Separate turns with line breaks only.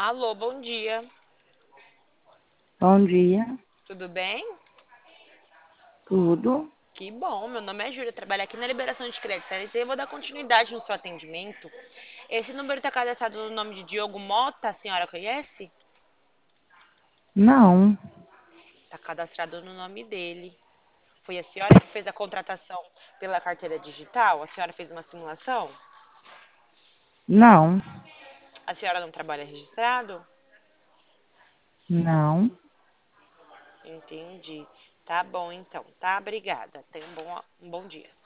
Alô, bom dia.
Bom dia,
Tudo bem?
tudo?
Que bom, meu nome é Júlia, trabalho aqui na liberação de crédito CLT e eu vou dar continuidade no seu atendimento. Esse número está cadastrado no nome de Diogo Mota, a senhora conhece?
Não,
Está cadastrado no nome dele. Foi a senhora que fez a contratação pela carteira digital? A senhora fez uma simulação?
não,
A senhora não trabalha registrado?
não.
Entendi. Tá bom então, tá? Obrigada. Tenha um bom dia.